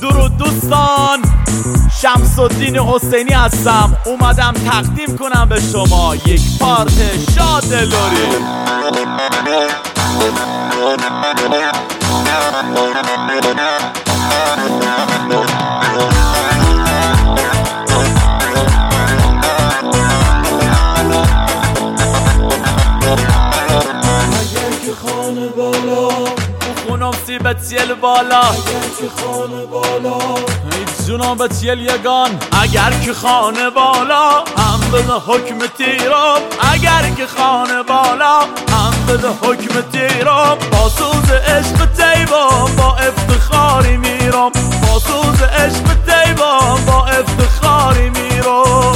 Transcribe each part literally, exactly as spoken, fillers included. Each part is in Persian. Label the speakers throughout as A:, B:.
A: درود دوستان، شمس الدین حسینی هستم. اومدم تقدیم کنم به شما یک پارت شاد لوری. سیبت یل بالا،
B: اگر که خانه بالا
A: ای جونم بت یل یگان، اگر که خانه بالا هم بده حکم تیرم، اگر که خانه بالا هم بده حکم تیرم، با سوز عشق تیبم با افتخاری میرم، با سوز عشق تیبم با افتخاری میرم.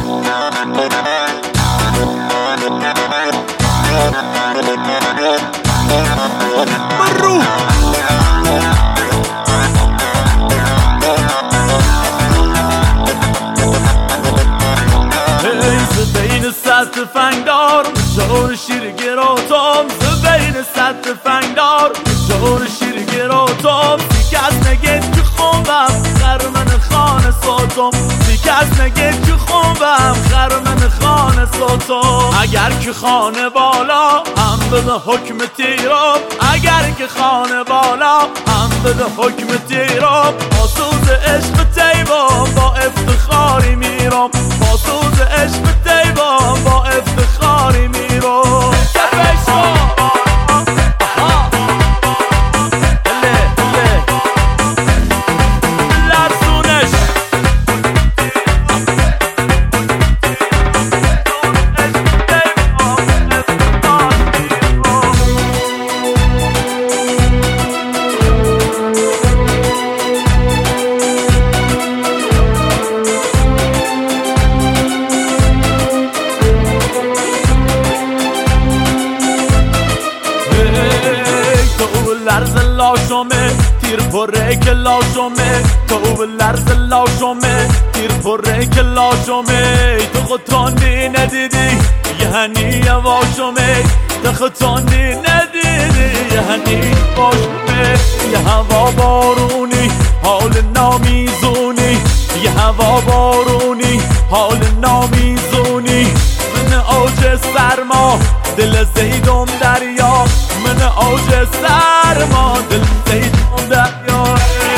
A: برو بین صد فنگدار جور شیر گروتم، بین صد فنگدار جور شیر گروتم، کس نگه که خوبم خرمن خانه ساتم، کس نگه که خوبم خرمن خانه ساتم، اگر که خانه بالا هم بده حکم تیرم، اگر که خانه بالا هم بده حکم تیرم، با سوز عشق تیبم با افتخاری میرم، با سوز عشق تیبم با افتخاری میرم. لرز لاشمه تیر پره که لاشمه، تو لرز لاشمه تیر پره که لاشمه، تو خودتانی ندیدی یعنی یواشمه، تو خودتانی ندیدی یعنی باشمه، یه هوا بارونی حال نامیزونی، یه هوا بارونی حال نامیزونی، من اوج سرما دل زیدم دریا، من اوج سرما دل زیدم دریا.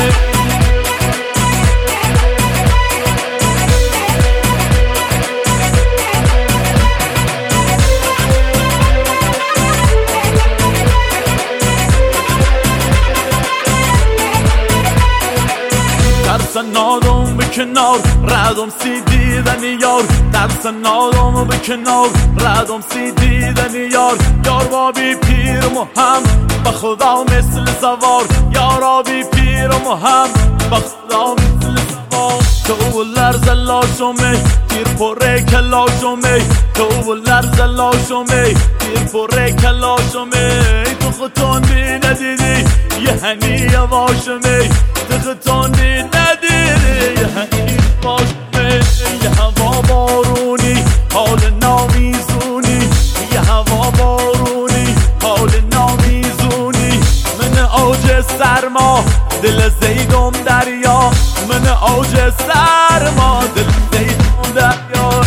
A: درس نادم به کنار ردم سی دیدن یار، درس نادم به کنار ردم سی دیدن یار، یار با بی پیرم و هم به خدا مثل سوار، یارا بی پیرم و هم به خدا مثل سوار، تو لرز لاشمه تیر پره کلاشمه، تو لرز لاشمه تیر پره کلاشمه، تو خودتانی ندیدی یعنی یواشمه، تو خودتانی ندیدی یعنی باشمه، یه هوا بارونی حال نامیزونی، یه هوا بارونی حال نامیزونی، من اوج سرما دل زیدم دریا، من اوج سرما دل زیدم دریا.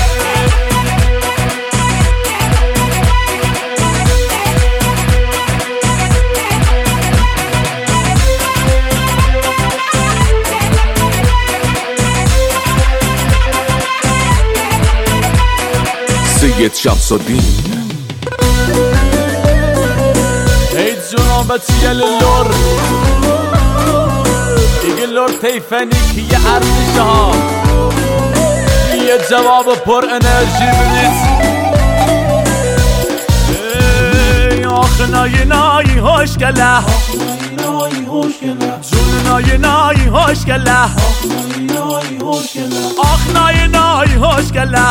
C: سید شمس الدین
A: ای جونم بچه یل لور دیگه لور تیفنی که یه ارزشه ها، یه جواب پر انرژی بدید. آخ نای نای خوشگله، جون نای نای خوشگله، آخ نای نای خوشگله،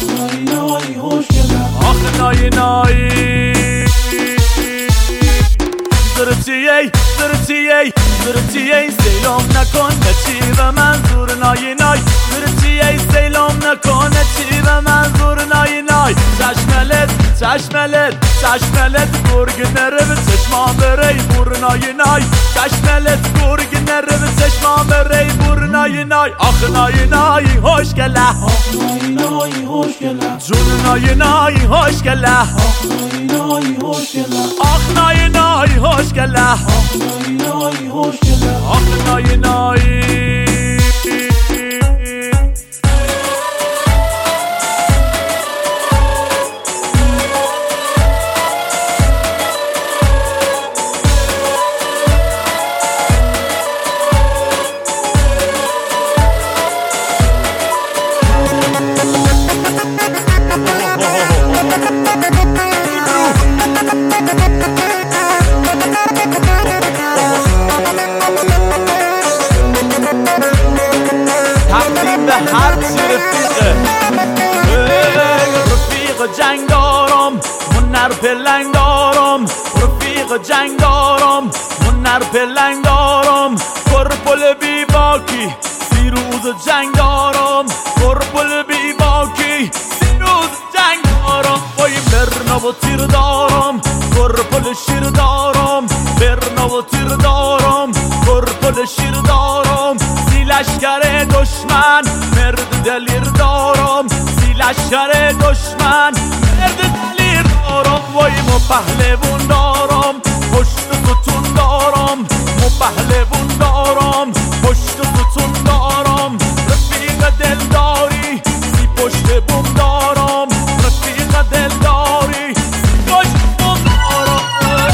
A: آخ نای نای زرتیه زرتیه زرتیه سیلام نکن نچی و منظور نای نای، زرتیه سیلام نکن نچی و منظور نای نای، چشملت چشملت چشملت گرگ نره به چشما بره بور نای نای، چشملت گرگ نره به چشمام ری بور نای نای آخ نای نای خوشگله
B: آخ نای نای خوشگله
A: جون نای نای خوشگله
B: آخ نای نای خوشگله
A: آخ نای نای خوشگله
B: آخ نای نای خوشگله
A: آخ نای نای تقدیم به هر چی رفیقه رفیق جنگ دارم منر پلنگ دارم رفیق جنگ دارم منر پلنگ دارم کرپل بی باکی سی روز جنگ دارم کرپل بی باکی سی روز جنگ دارم وای برنا و تیر دارم کرپل شیر دارم برنا و تیر دارم کرپل شیر دارم سی لشکر دشمن مرد دلیر دارم سی لشکر دشمن مرد دلیر دارم وای مو پهلوون دارم پشت ستون دارم مو پهلوون دارم پشت ستون دارم رفیق دلداری سی پشت بوم دارم رفیق دلداری سی پشت بوم دارم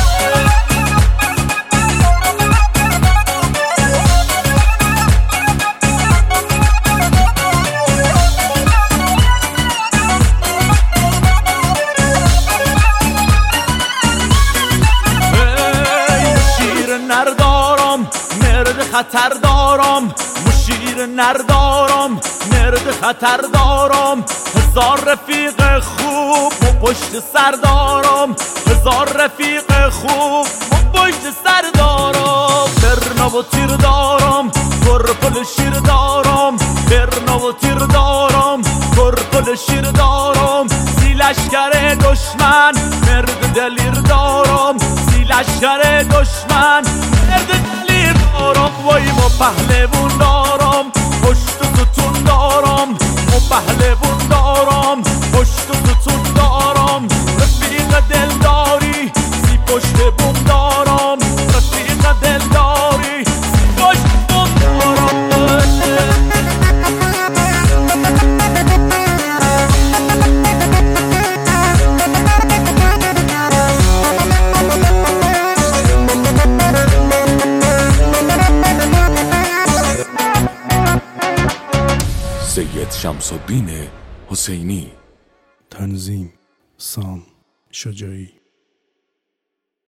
A: نردارم مرد خطر دارم مشیر نردارم مرد خطر دارم هزار رفیق خوب و پشت سر دارم هزار رفیق خوب و پشت سر دارم برنا و تیر دارم کرپل شیر دارم برنا و تیر دارم کرپل شیر دارم سی لشکر دشمن مرد دلیر دارم سی لشکر دشمن مرد دلیر دارم وای مو پهلوون دارم پشت ستون دارم مو پهلوون دارم پشت ستون دارم رفیق دلداری سی پشت بوم دارم رفیق دلداری سی پشت بوم دارم
C: سید شمس الدین حسینی.
D: تنظیم سام شجاعی.